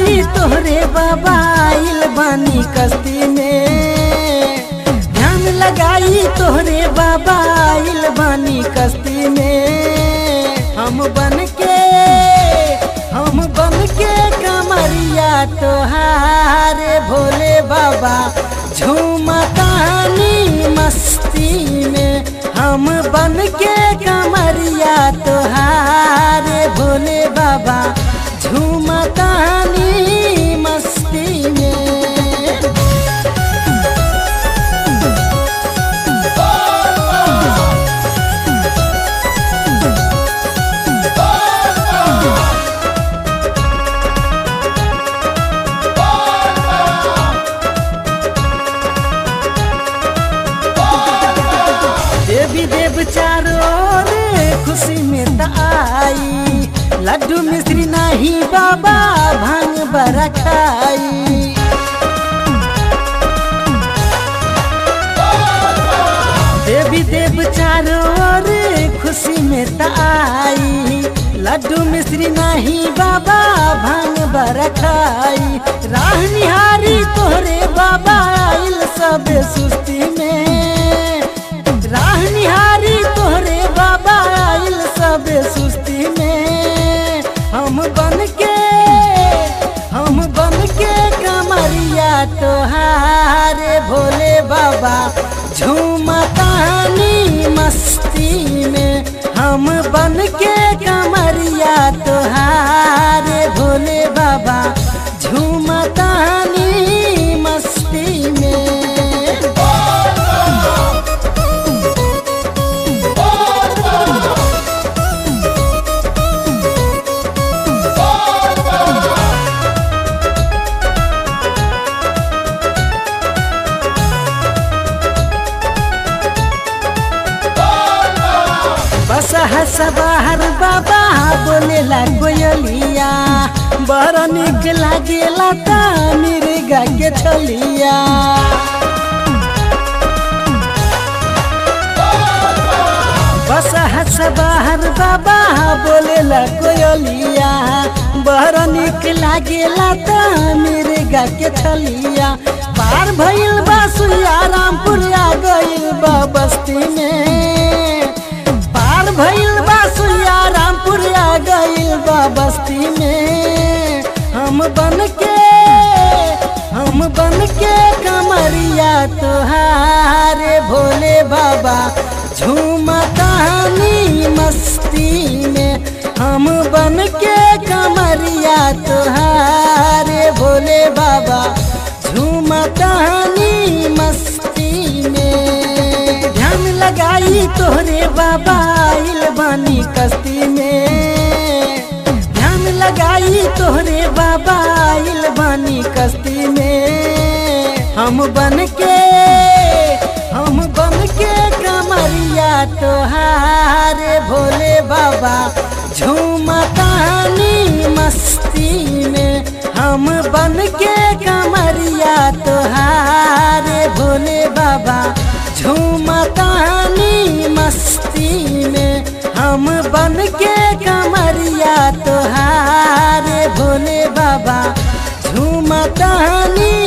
लगाई तोहरे बाबा आइल बानी कस्ती में। ध्यान लगाई तोहरे बाबा आइल बानी कस्ती में। हम बन के कमरिया तोहारे भोले बाबा झूमतानी मस्ती में। हम बन के कमरिया तोहारे भोले बाबा झूमतानी मस्ती में। देवी देव चारों रे खुशी में त आई। लड्डू मिश्री नहीं बाबा भांग बरा खाई। देवी देव चारों रे खुशी में त आई। लड्डू मिश्री नहीं बाबा भांग बरा खाई। राह निहारी तोहरे बाबा आइल सब सुस्ती में। राह निहारी तोहरे बाबा आइल सब सुस्ती में। हम बन के कमरिया तोहारे भोले बाबा झूमतानी मस्ती में। हम बन के कमरिया तोहारे भोले बाबा झूमतानी मस्ती में। बस हस बाहर बाबा बोलेला कोयलिया। बड़ा निक लागेला ता मिर्गा के छलिया। बस हस बाहर बाबा बोलेला कोयलिया। बड़ा निक लागेला ता मिर्गा के छलिया। पार भइल बा सुइया रामपुर आ गइल बा बस्ती में। पार भइल बा सुइया रामपुर आ गइल बा बस्ती में। हम बन के कमरिया तोहारे भोले बाबा झूमतानी मस्ती में। हम बन के कमरिया तोहारे भोले बाबा झूमतानी मस्ती में। ध्यान लगाई तोहरे बाबा आइल बानी कस्ती में। ध्यान लगाई तोहरे बाबा आइल बानी कस्ती में। हम बन के कमरिया तोहारे भोले बाबा झूमतानी मस्ती में। हम बन के कमरिया तोहारे भोले बाबा झूमतानी मस्ती में। हम बन के कमरिया तोहारे भोले बाबा झूमतानी